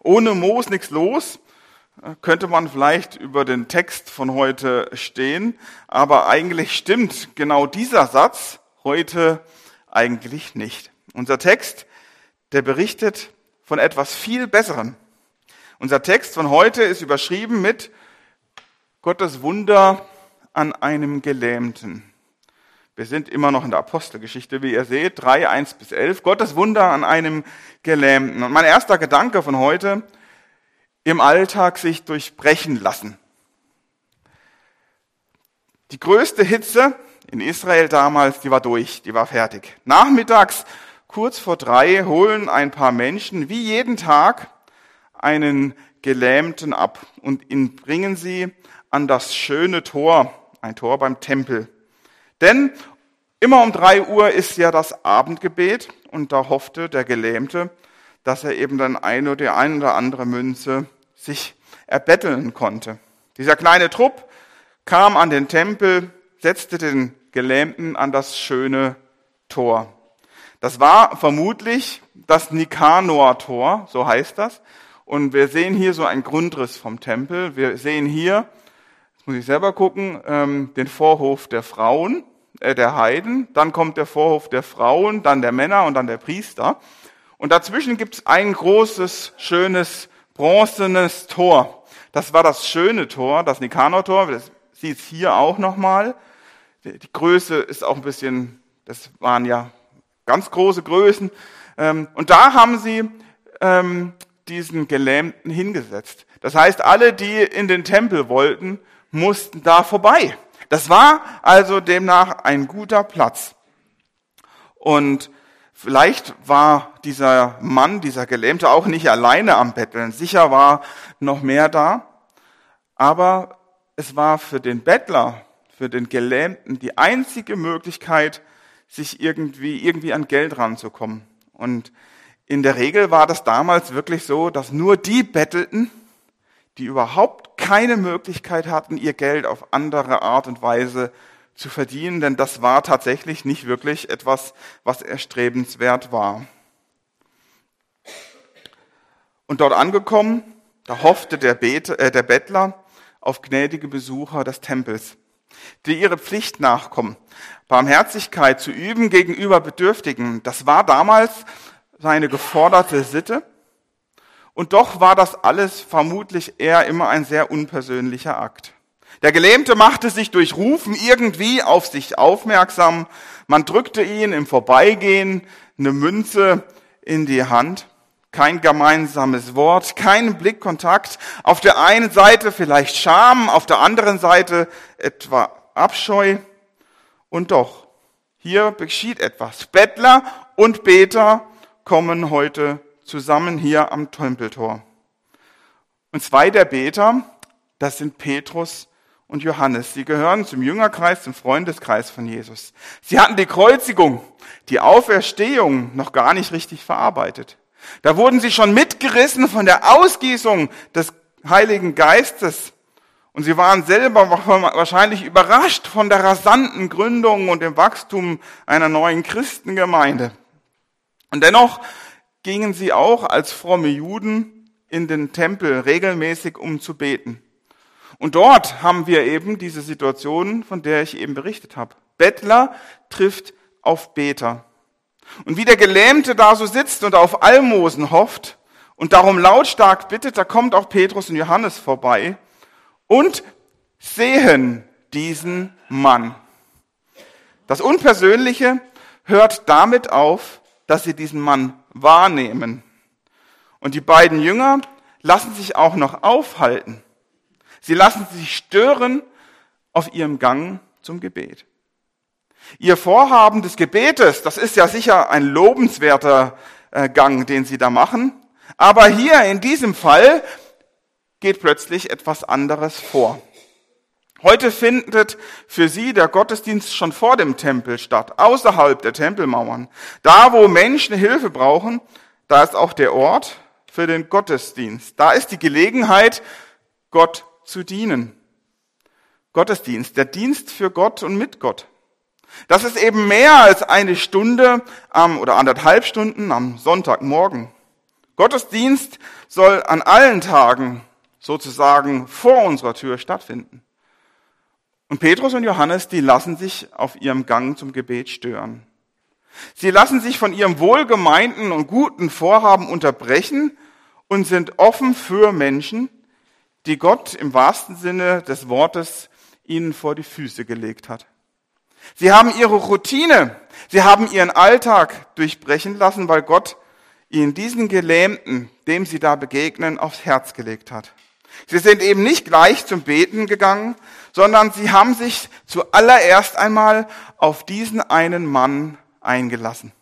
Ohne Moos nichts los, könnte man vielleicht über den Text von heute stehen, aber eigentlich stimmt genau dieser Satz heute eigentlich nicht. Unser Text, der berichtet von etwas viel Besserem. Unser Text von heute ist überschrieben mit Gottes Wunder an einem Gelähmten. Wir sind immer noch in der Apostelgeschichte, wie ihr seht, 3, 1-11. Gottes Wunder an einem Gelähmten. Und mein erster Gedanke von heute, im Alltag sich durchbrechen lassen. Die größte Hitze in Israel damals, die war durch, die war fertig. Nachmittags, kurz vor 3, holen ein paar Menschen wie jeden Tag einen Gelähmten ab und ihn bringen sie an das schöne Tor, ein Tor beim Tempel. Denn immer um 3 Uhr ist ja das Abendgebet und da hoffte der Gelähmte, dass er eben dann eine oder andere Münze sich erbetteln konnte. Dieser kleine Trupp kam an den Tempel, setzte den Gelähmten an das schöne Tor. Das war vermutlich das Nikanor-Tor, so heißt das. Und wir sehen hier so einen Grundriss vom Tempel. Wir sehen hier, jetzt muss ich selber gucken, den Vorhof der Frauen, der Heiden. Dann kommt der Vorhof der Frauen, dann der Männer und dann der Priester. Und dazwischen gibt es ein großes, schönes, bronzenes Tor. Das war das schöne Tor, das Nikanor-Tor. Das sieht es hier auch nochmal. Die Größe ist auch ein bisschen, das waren ja ganz große Größen. Und da haben sie diesen Gelähmten hingesetzt. Das heißt, alle, die in den Tempel wollten, mussten da vorbei. Das war also demnach ein guter Platz. Und vielleicht war dieser Mann, dieser Gelähmte auch nicht alleine am Betteln. Sicher war noch mehr da. Aber es war für den Bettler, für den Gelähmten die einzige Möglichkeit, sich irgendwie an Geld ranzukommen. Und in der Regel war das damals wirklich so, dass nur die bettelten, die überhaupt keine Möglichkeit hatten, ihr Geld auf andere Art und Weise zu verdienen, denn das war tatsächlich nicht wirklich etwas, was erstrebenswert war. Und dort angekommen, da hoffte der Bettler auf gnädige Besucher des Tempels, die ihre Pflicht nachkommen. Barmherzigkeit zu üben gegenüber Bedürftigen, das war damals seine geforderte Sitte. Und doch war das alles vermutlich eher immer ein sehr unpersönlicher Akt. Der Gelähmte machte sich durch Rufen irgendwie auf sich aufmerksam. Man drückte ihn im Vorbeigehen eine Münze in die Hand. Kein gemeinsames Wort, kein Blickkontakt. Auf der einen Seite vielleicht Scham, auf der anderen Seite etwa Abscheu. Und doch, hier geschieht etwas. Bettler und Beter kommen heute zusammen hier am Tempeltor. Und 2 der Beter, das sind Petrus und Johannes. Sie gehören zum Jüngerkreis, zum Freundeskreis von Jesus. Sie hatten die Kreuzigung, die Auferstehung noch gar nicht richtig verarbeitet. Da wurden sie schon mitgerissen von der Ausgießung des Heiligen Geistes. Und sie waren selber wahrscheinlich überrascht von der rasanten Gründung und dem Wachstum einer neuen Christengemeinde. Und dennoch gingen sie auch als fromme Juden in den Tempel regelmäßig, um zu beten. Und dort haben wir eben diese Situation, von der ich eben berichtet habe. Bettler trifft auf Beter. Und wie der Gelähmte da so sitzt und auf Almosen hofft und darum lautstark bittet, da kommt auch Petrus und Johannes vorbei und sehen diesen Mann. Das Unpersönliche hört damit auf, dass sie diesen Mann wahrnehmen. Und die beiden Jünger lassen sich auch noch aufhalten. Sie lassen sich stören auf ihrem Gang zum Gebet. Ihr Vorhaben des Gebetes, das ist ja sicher ein lobenswerter Gang, den sie da machen. Aber hier in diesem Fall geht plötzlich etwas anderes vor. Heute findet für sie der Gottesdienst schon vor dem Tempel statt, außerhalb der Tempelmauern. Da, wo Menschen Hilfe brauchen, da ist auch der Ort für den Gottesdienst. Da ist die Gelegenheit, Gott zu dienen. Gottesdienst, der Dienst für Gott und mit Gott. Das ist eben mehr als eine Stunde oder 1,5 Stunden am Sonntagmorgen. Gottesdienst soll an allen Tagen sozusagen vor unserer Tür stattfinden. Und Petrus und Johannes, die lassen sich auf ihrem Gang zum Gebet stören. Sie lassen sich von ihrem wohlgemeinten und guten Vorhaben unterbrechen und sind offen für Menschen, die Gott im wahrsten Sinne des Wortes ihnen vor die Füße gelegt hat. Sie haben ihre Routine, sie haben ihren Alltag durchbrechen lassen, weil Gott ihnen diesen Gelähmten, dem sie da begegnen, aufs Herz gelegt hat. Sie sind eben nicht gleich zum Beten gegangen, sondern sie haben sich zuallererst einmal auf diesen einen Mann eingelassen.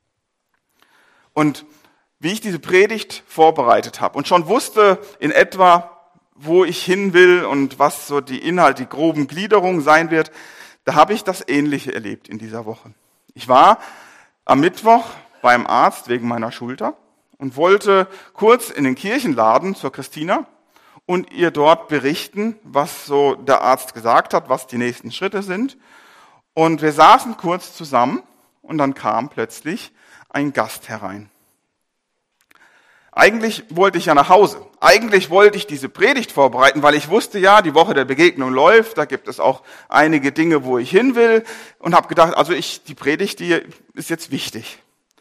Und wie ich diese Predigt vorbereitet habe und schon wusste in etwa, wo ich hin will und was so die Inhalte, die groben Gliederungen sein wird, da habe ich das Ähnliche erlebt in dieser Woche. Ich war am Mittwoch beim Arzt wegen meiner Schulter und wollte kurz in den Kirchenladen zur Christina und ihr dort berichten, was so der Arzt gesagt hat, was die nächsten Schritte sind. Und wir saßen kurz zusammen und dann kam plötzlich ein Gast herein. Eigentlich wollte ich ja nach Hause. Eigentlich wollte ich diese Predigt vorbereiten, weil ich wusste ja, die Woche der Begegnung läuft, da gibt es auch einige Dinge, wo ich hin will und habe gedacht, also die Predigt, die ist jetzt wichtig.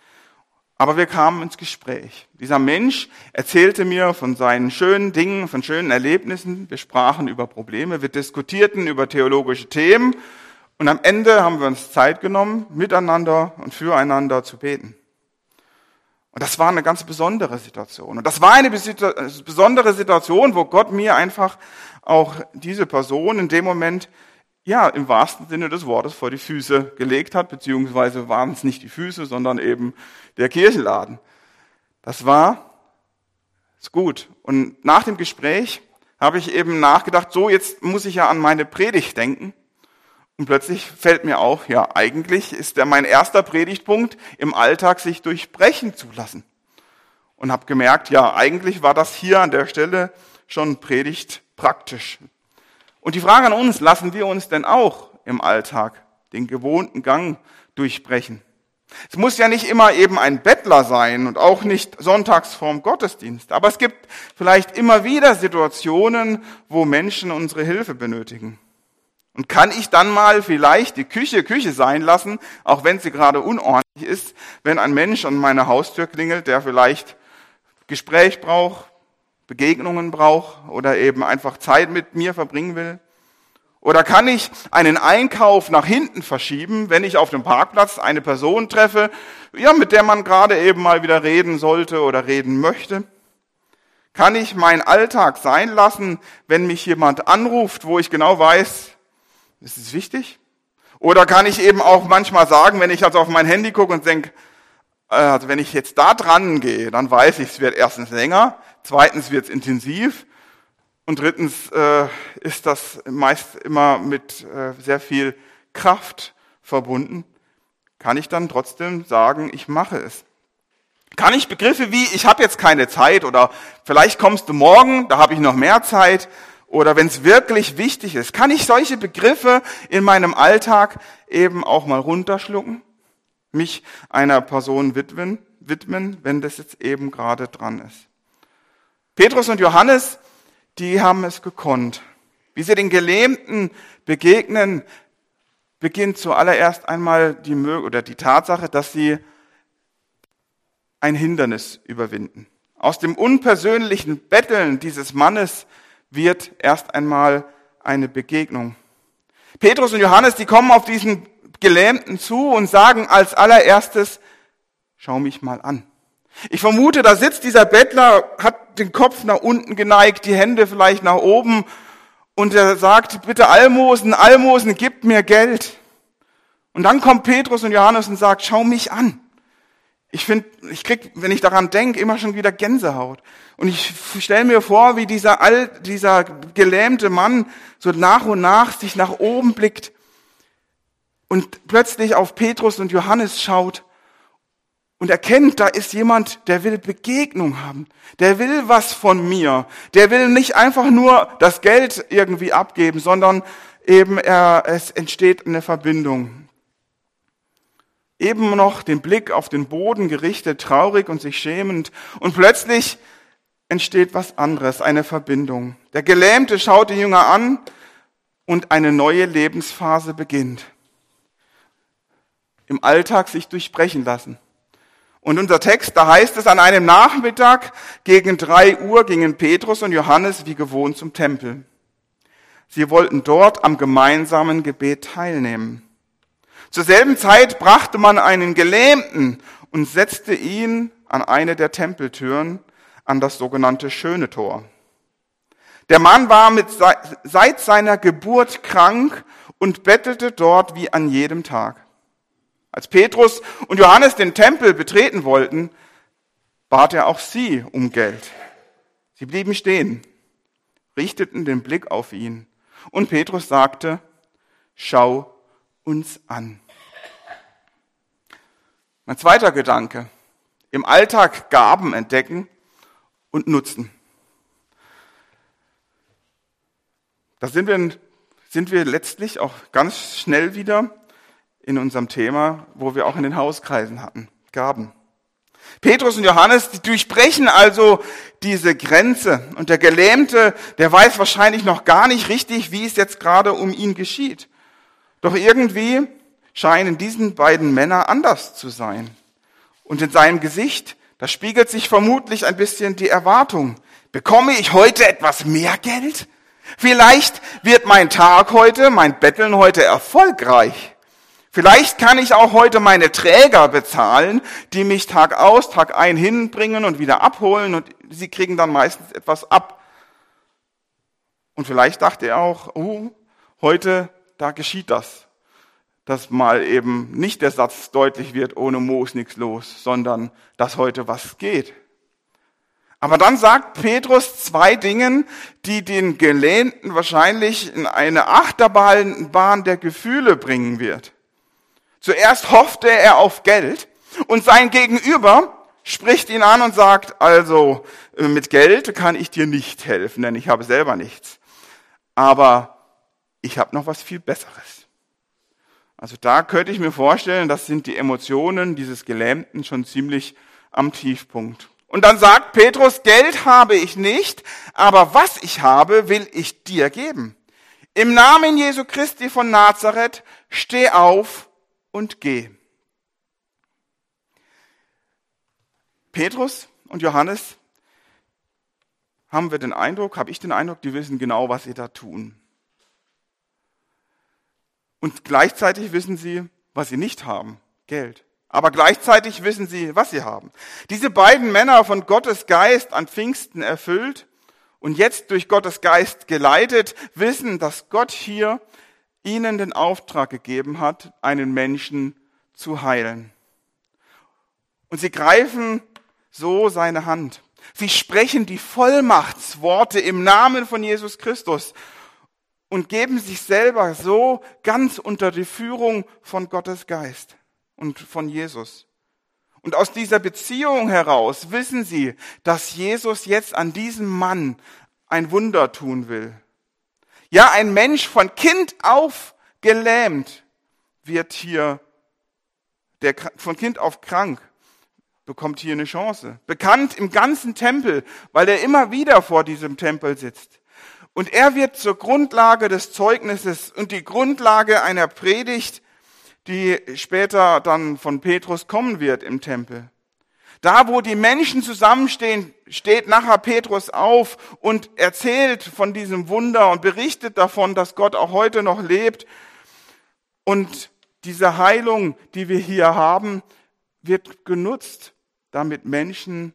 Aber wir kamen ins Gespräch. Dieser Mensch erzählte mir von seinen schönen Dingen, von schönen Erlebnissen. Wir sprachen über Probleme, wir diskutierten über theologische Themen und am Ende haben wir uns Zeit genommen, miteinander und füreinander zu beten. Und das war eine ganz besondere Situation. Und das war eine besondere Situation, wo Gott mir einfach auch diese Person in dem Moment, ja, im wahrsten Sinne des Wortes vor die Füße gelegt hat, beziehungsweise waren es nicht die Füße, sondern eben der Kirchenladen. Das war gut. Und nach dem Gespräch habe ich eben nachgedacht, so jetzt muss ich ja an meine Predigt denken. Und plötzlich fällt mir auf, ja, eigentlich ist mein erster Predigtpunkt im Alltag, sich durchbrechen zu lassen. Und habe gemerkt, ja, eigentlich war das hier an der Stelle schon Predigt praktisch. Und die Frage an uns, lassen wir uns denn auch im Alltag den gewohnten Gang durchbrechen? Es muss ja nicht immer eben ein Bettler sein und auch nicht sonntags vorm Gottesdienst. Aber es gibt vielleicht immer wieder Situationen, wo Menschen unsere Hilfe benötigen. Und kann ich dann mal vielleicht die Küche sein lassen, auch wenn sie gerade unordentlich ist, wenn ein Mensch an meine Haustür klingelt, der vielleicht Gespräch braucht, Begegnungen braucht oder eben einfach Zeit mit mir verbringen will? Oder kann ich einen Einkauf nach hinten verschieben, wenn ich auf dem Parkplatz eine Person treffe, ja, mit der man gerade eben mal wieder reden sollte oder reden möchte? Kann ich meinen Alltag sein lassen, wenn mich jemand anruft, wo ich genau weiß, ist es wichtig? Oder kann ich eben auch manchmal sagen, wenn ich also auf mein Handy gucke und denke, also wenn ich jetzt da dran gehe, dann weiß ich, es wird erstens länger, zweitens wird es intensiv und drittens ist das meist immer mit sehr viel Kraft verbunden. Kann ich dann trotzdem sagen, ich mache es? Kann ich Begriffe wie, ich habe jetzt keine Zeit oder vielleicht kommst du morgen, da habe ich noch mehr Zeit, oder wenn es wirklich wichtig ist, kann ich solche Begriffe in meinem Alltag eben auch mal runterschlucken, mich einer Person widmen, wenn das jetzt eben gerade dran ist. Petrus und Johannes, die haben es gekonnt. Wie sie den Gelähmten begegnen, beginnt zuallererst einmal die Tatsache, dass sie ein Hindernis überwinden. Aus dem unpersönlichen Betteln dieses Mannes wird erst einmal eine Begegnung. Petrus und Johannes, die kommen auf diesen Gelähmten zu und sagen als allererstes, schau mich mal an. Ich vermute, da sitzt dieser Bettler, hat den Kopf nach unten geneigt, die Hände vielleicht nach oben und er sagt, bitte Almosen, gib mir Geld. Und dann kommt Petrus und Johannes und sagt, schau mich an. Ich krieg, wenn ich daran denke, immer schon wieder Gänsehaut. Und ich stelle mir vor, wie dieser gelähmte Mann so nach und nach sich nach oben blickt und plötzlich auf Petrus und Johannes schaut und erkennt, da ist jemand, der will Begegnung haben. Der will was von mir. Der will nicht einfach nur das Geld irgendwie abgeben, sondern eben es entsteht eine Verbindung. Eben noch den Blick auf den Boden gerichtet, traurig und sich schämend. Und plötzlich entsteht was anderes, eine Verbindung. Der Gelähmte schaut die Jünger an und eine neue Lebensphase beginnt. Im Alltag sich durchbrechen lassen. Und unser Text, da heißt es, an einem Nachmittag gegen 3 Uhr gingen Petrus und Johannes wie gewohnt zum Tempel. Sie wollten dort am gemeinsamen Gebet teilnehmen. Zur selben Zeit brachte man einen Gelähmten und setzte ihn an eine der Tempeltüren, an das sogenannte Schöne Tor. Der Mann war seit seiner Geburt krank und bettelte dort wie an jedem Tag. Als Petrus und Johannes den Tempel betreten wollten, bat er auch sie um Geld. Sie blieben stehen, richteten den Blick auf ihn. Und Petrus sagte, schau uns an. Mein zweiter Gedanke, im Alltag Gaben entdecken und nutzen. Da sind wir letztlich auch ganz schnell wieder in unserem Thema, wo wir auch in den Hauskreisen hatten, Gaben. Petrus und Johannes, die durchbrechen also diese Grenze. Und der Gelähmte, der weiß wahrscheinlich noch gar nicht richtig, wie es jetzt gerade um ihn geschieht. Doch irgendwie scheinen diesen beiden Männer anders zu sein. Und in seinem Gesicht, da spiegelt sich vermutlich ein bisschen die Erwartung. Bekomme ich heute etwas mehr Geld? Vielleicht wird mein Tag heute, mein Betteln heute erfolgreich. Vielleicht kann ich auch heute meine Träger bezahlen, die mich Tag aus, Tag ein hinbringen und wieder abholen und sie kriegen dann meistens etwas ab. Und vielleicht dachte er auch, heute, da geschieht das. Dass mal eben nicht der Satz deutlich wird, ohne Moos nichts los, sondern dass heute was geht. Aber dann sagt Petrus 2 Dinge, die den Gelähmten wahrscheinlich in eine Achterbahn der Gefühle bringen wird. Zuerst hoffte er auf Geld und sein Gegenüber spricht ihn an und sagt, also mit Geld kann ich dir nicht helfen, denn ich habe selber nichts. Aber ich habe noch was viel Besseres. Also da könnte ich mir vorstellen, das sind die Emotionen dieses Gelähmten schon ziemlich am Tiefpunkt. Und dann sagt Petrus, Geld habe ich nicht, aber was ich habe, will ich dir geben. Im Namen Jesu Christi von Nazareth, steh auf und geh. Petrus und Johannes habe ich den Eindruck, die wissen genau, was sie da tun. Und gleichzeitig wissen sie, was sie nicht haben, Geld. Aber gleichzeitig wissen sie, was sie haben. Diese beiden Männer von Gottes Geist an Pfingsten erfüllt und jetzt durch Gottes Geist geleitet, wissen, dass Gott hier ihnen den Auftrag gegeben hat, einen Menschen zu heilen. Und sie greifen so seine Hand. Sie sprechen die Vollmachtsworte im Namen von Jesus Christus und geben sich selber so ganz unter die Führung von Gottes Geist und von Jesus. Und aus dieser Beziehung heraus wissen sie, dass Jesus jetzt an diesem Mann ein Wunder tun will. Ja, ein Mensch von Kind auf gelähmt wird hier, der von Kind auf krank, bekommt hier eine Chance. Bekannt im ganzen Tempel, weil er immer wieder vor diesem Tempel sitzt. Und er wird zur Grundlage des Zeugnisses und die Grundlage einer Predigt, die später dann von Petrus kommen wird im Tempel. Da, wo die Menschen zusammenstehen, steht nachher Petrus auf und erzählt von diesem Wunder und berichtet davon, dass Gott auch heute noch lebt. Und diese Heilung, die wir hier haben, wird genutzt, damit Menschen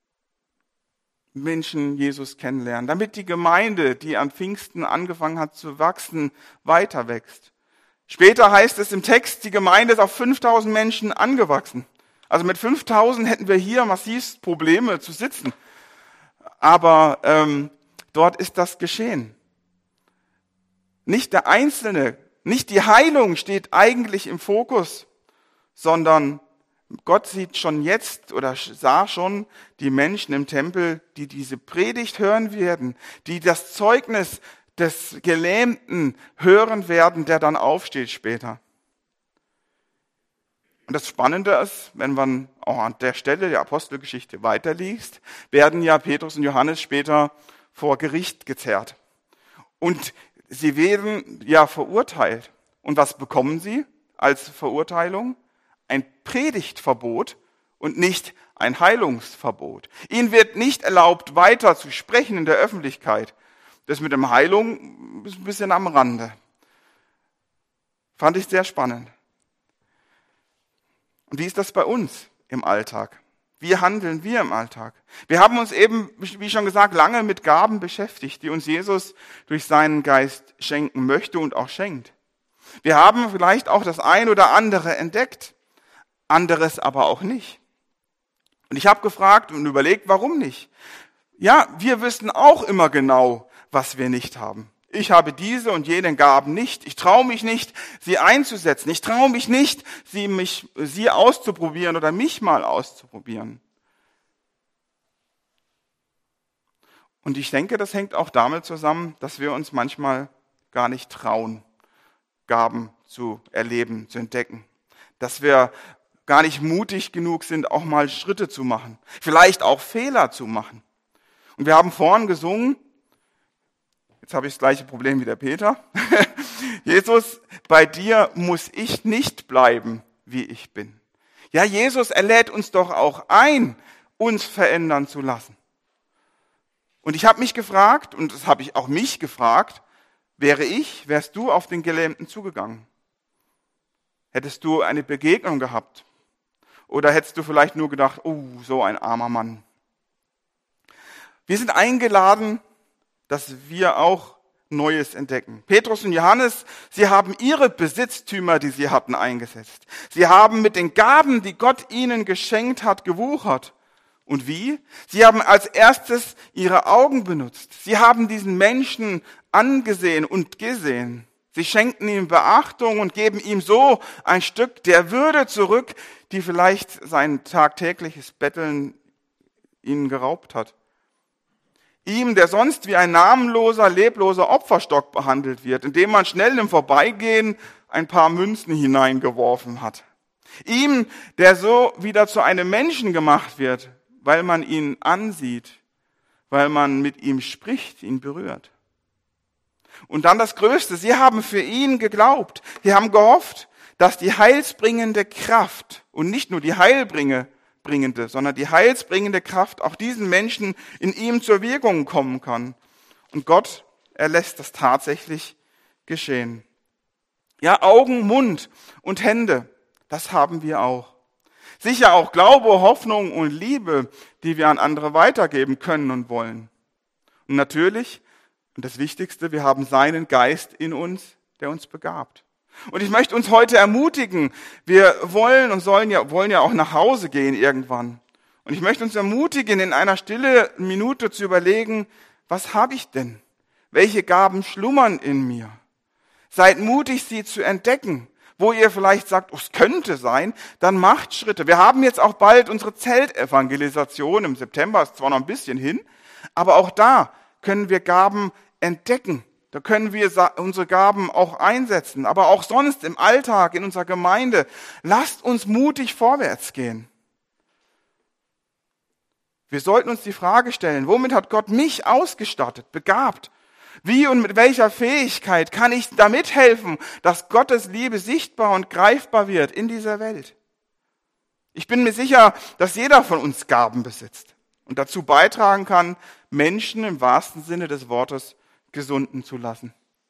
Jesus kennenlernen, damit die Gemeinde, die an Pfingsten angefangen hat zu wachsen, weiter wächst. Später heißt es im Text, die Gemeinde ist auf 5000 Menschen angewachsen. Also mit 5000 hätten wir hier massiv Probleme zu sitzen. Aber dort ist das geschehen. Nicht der Einzelne, nicht die Heilung steht eigentlich im Fokus, sondern Gott sieht schon jetzt oder sah schon die Menschen im Tempel, die diese Predigt hören werden, die das Zeugnis des Gelähmten hören werden, der dann aufsteht später. Und das Spannende ist, wenn man auch an der Stelle der Apostelgeschichte weiterliest, werden ja Petrus und Johannes später vor Gericht gezerrt. Und sie werden ja verurteilt. Und was bekommen sie als Verurteilung? Ein Predigtverbot und nicht ein Heilungsverbot. Ihnen wird nicht erlaubt, weiter zu sprechen in der Öffentlichkeit. Das mit dem Heilung ist ein bisschen am Rande. Fand ich sehr spannend. Und wie ist das bei uns im Alltag? Wie handeln wir im Alltag? Wir haben uns eben, wie schon gesagt, lange mit Gaben beschäftigt, die uns Jesus durch seinen Geist schenken möchte und auch schenkt. Wir haben vielleicht auch das ein oder andere entdeckt, anderes aber auch nicht. Und ich habe gefragt und überlegt, warum nicht? Ja, wir wissen auch immer genau, was wir nicht haben. Ich habe diese und jene Gaben nicht. Ich traue mich nicht, sie einzusetzen. Ich traue mich nicht, sie auszuprobieren oder mich mal auszuprobieren. Und ich denke, das hängt auch damit zusammen, dass wir uns manchmal gar nicht trauen, Gaben zu erleben, zu entdecken. Dass wir gar nicht mutig genug sind, auch mal Schritte zu machen. Vielleicht auch Fehler zu machen. Und wir haben vorhin gesungen, jetzt habe ich das gleiche Problem wie der Peter. Jesus, bei dir muss ich nicht bleiben, wie ich bin. Ja, Jesus, er lädt uns doch auch ein, uns verändern zu lassen. Und ich habe mich gefragt, und das habe ich auch mich gefragt, wärst du auf den Gelähmten zugegangen? Hättest du eine Begegnung gehabt? Oder hättest du vielleicht nur gedacht, oh, so ein armer Mann. Wir sind eingeladen, dass wir auch Neues entdecken. Petrus und Johannes, sie haben ihre Besitztümer, die sie hatten, eingesetzt. Sie haben mit den Gaben, die Gott ihnen geschenkt hat, gewuchert. Und wie? Sie haben als erstes ihre Augen benutzt. Sie haben diesen Menschen angesehen und gesehen. Sie schenken ihm Beachtung und geben ihm so ein Stück der Würde zurück, die vielleicht sein tagtägliches Betteln ihnen geraubt hat. Ihm, der sonst wie ein namenloser, lebloser Opferstock behandelt wird, indem man schnell im Vorbeigehen ein paar Münzen hineingeworfen hat. Ihm, der so wieder zu einem Menschen gemacht wird, weil man ihn ansieht, weil man mit ihm spricht, ihn berührt. Und dann das Größte, sie haben für ihn geglaubt. Sie haben gehofft, dass die heilsbringende Kraft und nicht nur die heilbringende, sondern die heilsbringende Kraft auch diesen Menschen in ihm zur Wirkung kommen kann. Und Gott, er lässt das tatsächlich geschehen. Ja, Augen, Mund und Hände, das haben wir auch. Sicher auch Glaube, Hoffnung und Liebe, die wir an andere weitergeben können und wollen. Und natürlich, und das Wichtigste, wir haben seinen Geist in uns, der uns begabt. Und ich möchte uns heute ermutigen, wir wollen ja auch nach Hause gehen irgendwann. Und ich möchte uns ermutigen, in einer stille Minute zu überlegen, was habe ich denn? Welche Gaben schlummern in mir? Seid mutig, sie zu entdecken. Wo ihr vielleicht sagt, oh, es könnte sein, dann macht Schritte. Wir haben jetzt auch bald unsere Zeltevangelisation im September, ist zwar noch ein bisschen hin, aber auch da können wir Gaben entdecken. Da können wir unsere Gaben auch einsetzen, aber auch sonst im Alltag, in unserer Gemeinde. Lasst uns mutig vorwärts gehen. Wir sollten uns die Frage stellen, womit hat Gott mich ausgestattet, begabt? Wie und mit welcher Fähigkeit kann ich damit helfen, dass Gottes Liebe sichtbar und greifbar wird in dieser Welt? Ich bin mir sicher, dass jeder von uns Gaben besitzt und dazu beitragen kann, Menschen im wahrsten Sinne des Wortes gesunden zu lassen.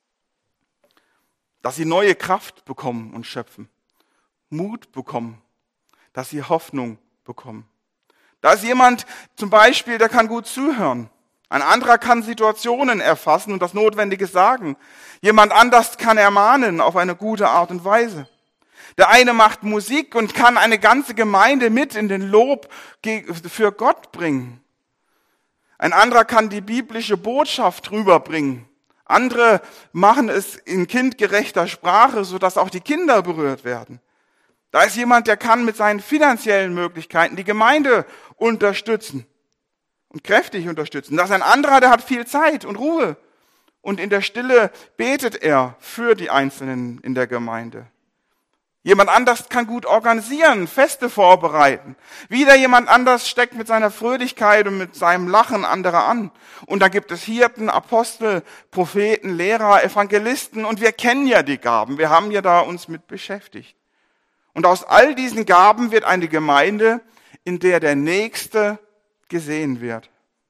Dass sie neue Kraft bekommen und schöpfen, Mut bekommen, dass sie Hoffnung bekommen. Da ist jemand zum Beispiel, der kann gut zuhören. Ein anderer kann Situationen erfassen und das Notwendige sagen. Jemand anders kann ermahnen auf eine gute Art und Weise. Der eine macht Musik und kann eine ganze Gemeinde mit in den Lob für Gott bringen. Ein anderer kann die biblische Botschaft rüberbringen. Andere machen es in kindgerechter Sprache, sodass auch die Kinder berührt werden. Da ist jemand, der kann mit seinen finanziellen Möglichkeiten die Gemeinde unterstützen und kräftig unterstützen. Da ist ein anderer, der hat viel Zeit und Ruhe. Und in der Stille betet er für die Einzelnen in der Gemeinde. Jemand anders kann gut organisieren, Feste vorbereiten. Wieder jemand anders steckt mit seiner Fröhlichkeit und mit seinem Lachen andere an. Und da gibt es Hirten, Apostel, Propheten, Lehrer, Evangelisten und wir kennen ja die Gaben. Wir haben ja da uns mit beschäftigt. Und aus all diesen Gaben wird eine Gemeinde, in der der Nächste gesehen wird.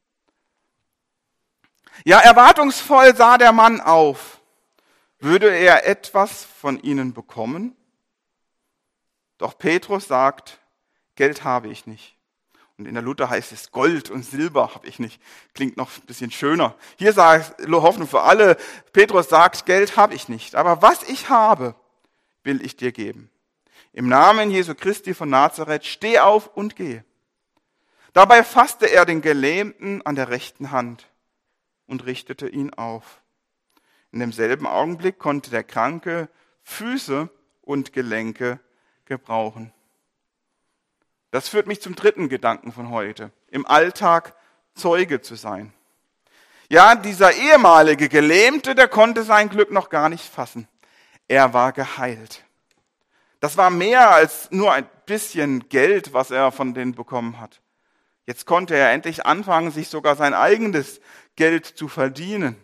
Ja, erwartungsvoll sah der Mann auf. Würde er etwas von ihnen bekommen? Doch Petrus sagt, Geld habe ich nicht. Und in der Luther heißt es, Gold und Silber habe ich nicht. Klingt noch ein bisschen schöner. Hier sagt Hoffnung für alle, Petrus sagt, Geld habe ich nicht. Aber was ich habe, will ich dir geben. Im Namen Jesu Christi von Nazareth, steh auf und geh. Dabei fasste er den Gelähmten an der rechten Hand und richtete ihn auf. In demselben Augenblick konnte der Kranke Füße und Gelenke gebrauchen. Das führt mich zum dritten Gedanken von heute. Im Alltag Zeuge zu sein. Ja, dieser ehemalige Gelähmte, der konnte sein Glück noch gar nicht fassen. Er war geheilt. Das war mehr als nur ein bisschen Geld, was er von denen bekommen hat. Jetzt konnte er endlich anfangen, sich sogar sein eigenes Geld zu verdienen.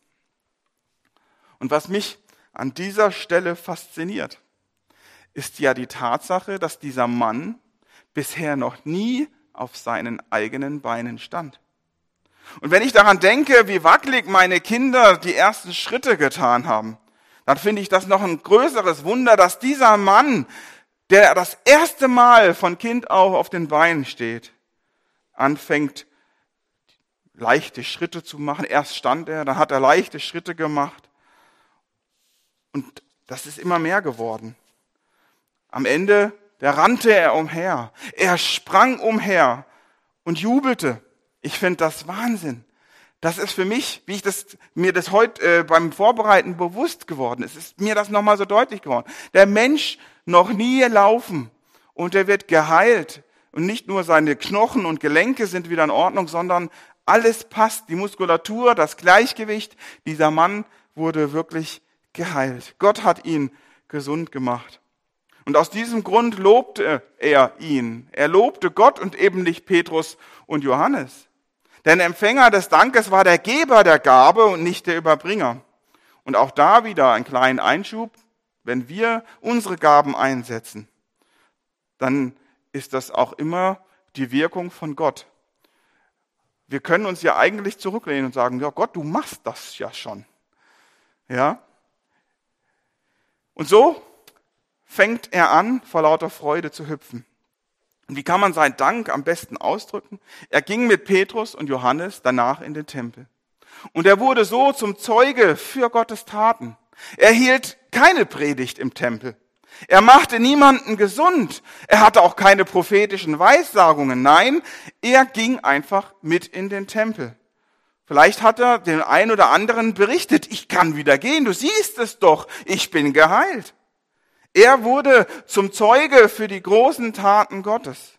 Und was mich an dieser Stelle fasziniert, ist ja die Tatsache, dass dieser Mann bisher noch nie auf seinen eigenen Beinen stand. Und wenn ich daran denke, wie wackelig meine Kinder die ersten Schritte getan haben, dann finde ich das noch ein größeres Wunder, dass dieser Mann, der das erste Mal von Kind auf den Beinen steht, anfängt, leichte Schritte zu machen. Erst stand er, dann hat er leichte Schritte gemacht. Und das ist immer mehr geworden. Am Ende, da rannte er umher. Er sprang umher und jubelte. Ich finde das Wahnsinn. Das ist für mich, wie mir das heute beim Vorbereiten bewusst geworden ist. Ist mir das nochmal so deutlich geworden. Der Mensch noch nie laufen und er wird geheilt. Und nicht nur seine Knochen und Gelenke sind wieder in Ordnung, sondern alles passt. Die Muskulatur, das Gleichgewicht. Dieser Mann wurde wirklich geheilt. Gott hat ihn gesund gemacht. Und aus diesem Grund lobte er ihn. Er lobte Gott und eben nicht Petrus und Johannes. Denn Empfänger des Dankes war der Geber der Gabe und nicht der Überbringer. Und auch da wieder einen kleinen Einschub. Wenn wir unsere Gaben einsetzen, dann ist das auch immer die Wirkung von Gott. Wir können uns ja eigentlich zurücklehnen und sagen, ja Gott, du machst das ja schon. Ja? Und so fängt er an, vor lauter Freude zu hüpfen. Und wie kann man seinen Dank am besten ausdrücken? Er ging mit Petrus und Johannes danach in den Tempel. Und er wurde so zum Zeuge für Gottes Taten. Er hielt keine Predigt im Tempel. Er machte niemanden gesund. Er hatte auch keine prophetischen Weissagungen. Nein, er ging einfach mit in den Tempel. Vielleicht hat er den einen oder anderen berichtet, ich kann wieder gehen, du siehst es doch, ich bin geheilt. Er wurde zum Zeuge für die großen Taten Gottes.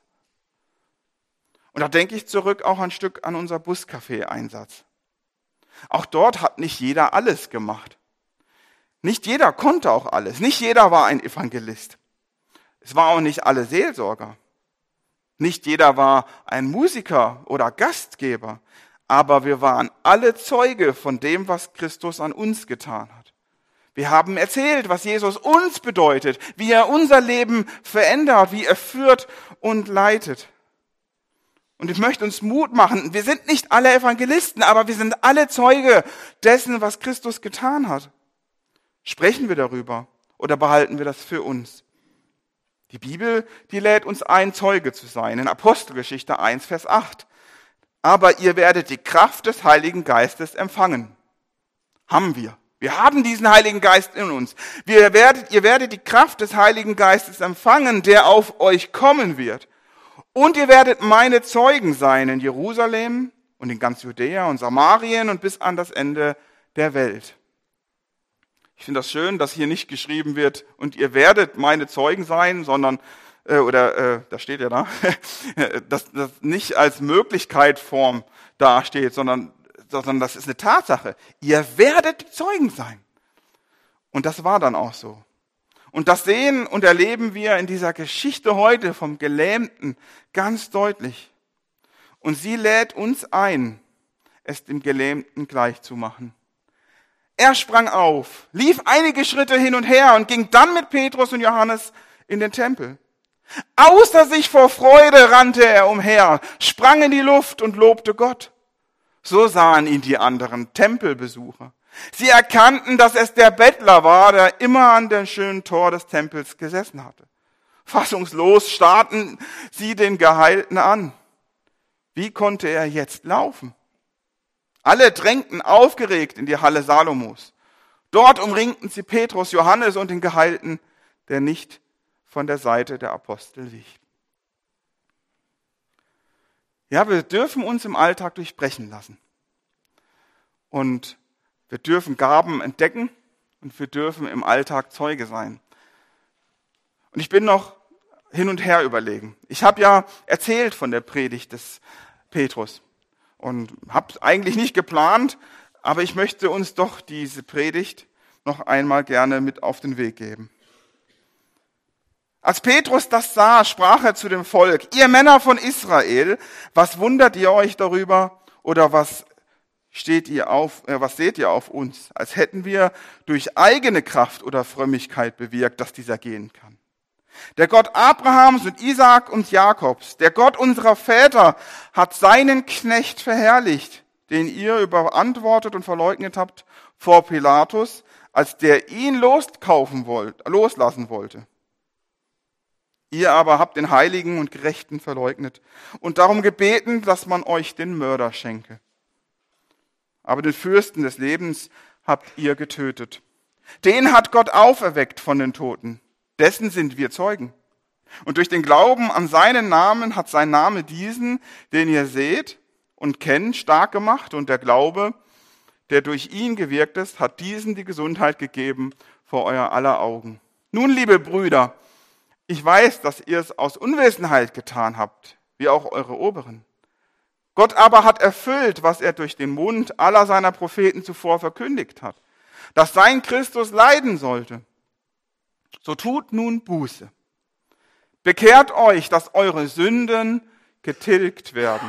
Und da denke ich zurück auch ein Stück an unser Buscafé-Einsatz. Auch dort hat nicht jeder alles gemacht. Nicht jeder konnte auch alles. Nicht jeder war ein Evangelist. Es waren auch nicht alle Seelsorger. Nicht jeder war ein Musiker oder Gastgeber. Aber wir waren alle Zeuge von dem, was Christus an uns getan hat. Wir haben erzählt, was Jesus uns bedeutet, wie er unser Leben verändert, wie er führt und leitet. Und ich möchte uns Mut machen. Wir sind nicht alle Evangelisten, aber wir sind alle Zeuge dessen, was Christus getan hat. Sprechen wir darüber oder behalten wir das für uns? Die Bibel, die lädt uns ein, Zeuge zu sein. In Apostelgeschichte 1, Vers 8. Aber ihr werdet die Kraft des Heiligen Geistes empfangen. Haben wir. Wir haben diesen Heiligen Geist in uns. Ihr werdet die Kraft des Heiligen Geistes empfangen, der auf euch kommen wird. Und ihr werdet meine Zeugen sein in Jerusalem und in ganz Judäa und Samarien und bis an das Ende der Welt. Ich finde das schön, dass hier nicht geschrieben wird, und ihr werdet meine Zeugen sein, sondern, da steht ja da, dass das nicht als Möglichkeit Form dasteht, sondern das ist eine Tatsache. Ihr werdet die Zeugen sein. Und das war dann auch so. Und das sehen und erleben wir in dieser Geschichte heute vom Gelähmten ganz deutlich. Und sie lädt uns ein, es dem Gelähmten gleichzumachen. Er sprang auf, lief einige Schritte hin und her und ging dann mit Petrus und Johannes in den Tempel. Außer sich vor Freude rannte er umher, sprang in die Luft und lobte Gott. So sahen ihn die anderen Tempelbesucher. Sie erkannten, dass es der Bettler war, der immer an dem schönen Tor des Tempels gesessen hatte. Fassungslos starrten sie den Geheilten an. Wie konnte er jetzt laufen? Alle drängten aufgeregt in die Halle Salomos. Dort umringten sie Petrus, Johannes und den Geheilten, der nicht von der Seite der Apostel wich. Ja, wir dürfen uns im Alltag durchbrechen lassen. Und wir dürfen Gaben entdecken und wir dürfen im Alltag Zeuge sein. Und ich bin noch hin und her überlegen. Ich habe ja erzählt von der Predigt des Petrus und habe es eigentlich nicht geplant, aber ich möchte uns doch diese Predigt noch einmal gerne mit auf den Weg geben. Als Petrus das sah, sprach er zu dem Volk: Ihr Männer von Israel, was wundert ihr euch darüber oder was seht ihr auf uns, als hätten wir durch eigene Kraft oder Frömmigkeit bewirkt, dass dieser gehen kann? Der Gott Abrahams und Isaak und Jakobs, der Gott unserer Väter, hat seinen Knecht verherrlicht, den ihr überantwortet und verleugnet habt vor Pilatus, als der ihn loslassen wollte. Ihr aber habt den Heiligen und Gerechten verleugnet und darum gebeten, dass man euch den Mörder schenke. Aber den Fürsten des Lebens habt ihr getötet. Den hat Gott auferweckt von den Toten. Dessen sind wir Zeugen. Und durch den Glauben an seinen Namen hat sein Name diesen, den ihr seht und kennt, stark gemacht. Und der Glaube, der durch ihn gewirkt ist, hat diesen die Gesundheit gegeben vor euer aller Augen. Nun, liebe Brüder, ich weiß, dass ihr es aus Unwissenheit getan habt, wie auch eure Oberen. Gott aber hat erfüllt, was er durch den Mund aller seiner Propheten zuvor verkündigt hat, dass sein Christus leiden sollte. So tut nun Buße. Bekehrt euch, dass eure Sünden getilgt werden,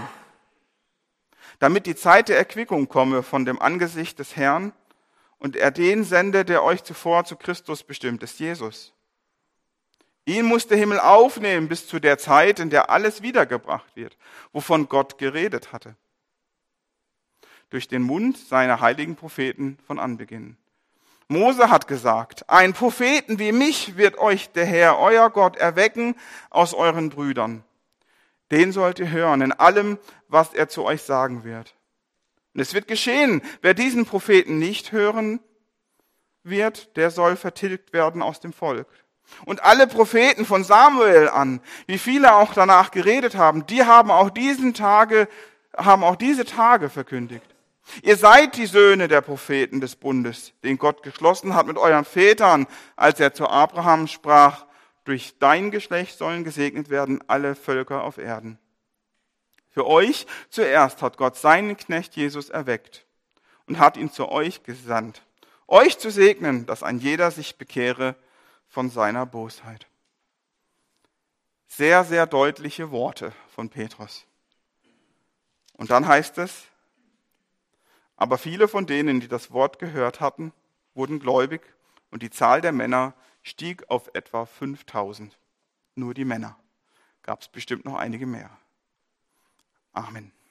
damit die Zeit der Erquickung komme von dem Angesicht des Herrn und er den sende, der euch zuvor zu Christus bestimmt ist, Jesus. Ihn muss der Himmel aufnehmen bis zu der Zeit, in der alles wiedergebracht wird, wovon Gott geredet hatte. Durch den Mund seiner heiligen Propheten von Anbeginn. Mose hat gesagt: Einen Propheten wie mich wird euch der Herr, euer Gott, erwecken aus euren Brüdern. Den sollt ihr hören in allem, was er zu euch sagen wird. Und es wird geschehen, wer diesen Propheten nicht hören wird, der soll vertilgt werden aus dem Volk. Und alle Propheten von Samuel an, wie viele auch danach geredet haben, die haben auch diese Tage verkündigt. Ihr seid die Söhne der Propheten des Bundes, den Gott geschlossen hat mit euren Vätern, als er zu Abraham sprach: Durch dein Geschlecht sollen gesegnet werden alle Völker auf Erden. Für euch zuerst hat Gott seinen Knecht Jesus erweckt und hat ihn zu euch gesandt, euch zu segnen, dass ein jeder sich bekehre von seiner Bosheit. Sehr, sehr deutliche Worte von Petrus. Und dann heißt es: Aber viele von denen, die das Wort gehört hatten, wurden gläubig und die Zahl der Männer stieg auf etwa 5000. Nur die Männer. Gab es bestimmt noch einige mehr. Amen.